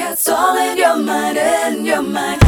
it's all in your mind, in your mind.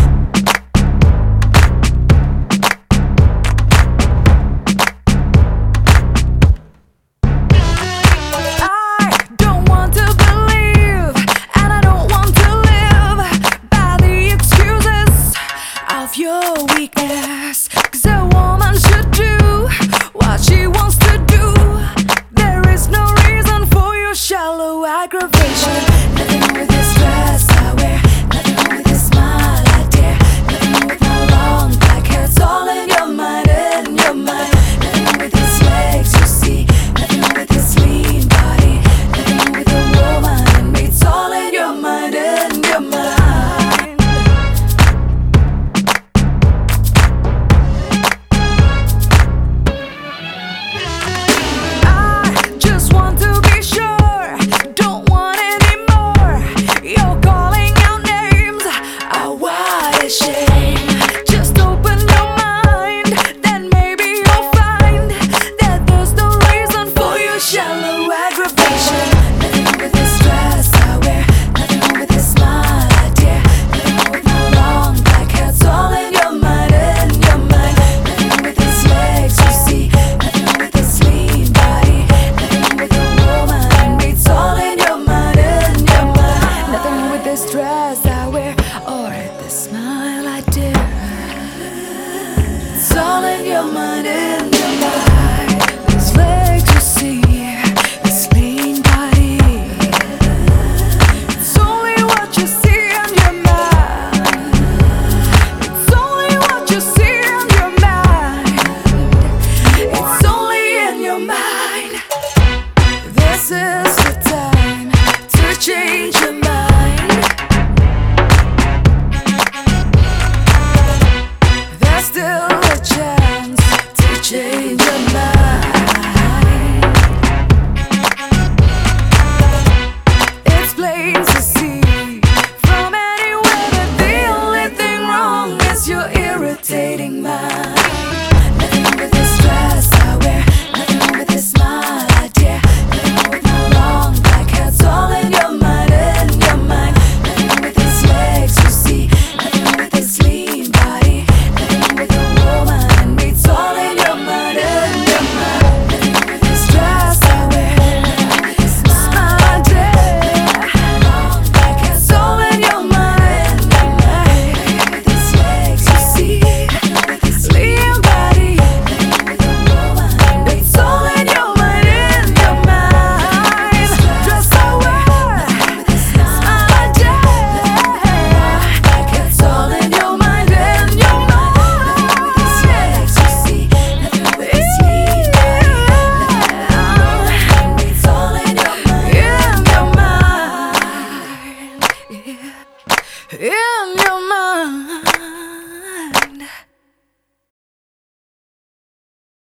Your weakness, 'cause a woman should do what she wants to do. There is no reason for your shallow aggravation. Nothing with this dress I wear, nothing with this smile I dare, nothing with my long black hair. It's all in your mind, in your mind. Nothing with these legs you see, nothing with this lean body, nothing with a woman in me. It's all in your mind, in your mind. Just open your mind, then maybe you'll find that there's no reason for your shallow aggravation. Nothing with this dress I wear, nothing with this smile I dare, nothing with my long black hair. It's all in your mind, in your mind. Nothing with these legs you see, nothing with this lean body, nothing with a woman in me. It's all in your mind, in your mind. Nothing with this dress I wear or this smile I dare. It's all in your mind, in your mind. These legs you see, this lean body. It's only what you see in your mind. It's only what you see in your mind. It's only in your mind. This is the time to change your mind. There's still a chance to change your mind. It's plain to see from anywhere that the only thing wrong is your irritating mind. Nothing with this dress I wear, nothing with this smile I dare, nothing with my long black hair. It's all in your mind, in your mind. Nothing with these legs you see, nothing with this lean body, nothing with a woman in me. It's all in your mind, in your mind. Nothing with this dress I wear, nothing with this smile I dare, long black hair. It's all in your mind, in your mind. Nothing with these legs you see, nothing with this lean body, nothing with a woman in me. It's all in your mind, in your mind. Dress I wear, nothing with this smile I dare, black hair. It's all in your mind, in your mind. Nothing with these legs you see, nothing with this lean body, nothing with a woman in me. It's all in your mind, in your mind, in your mind.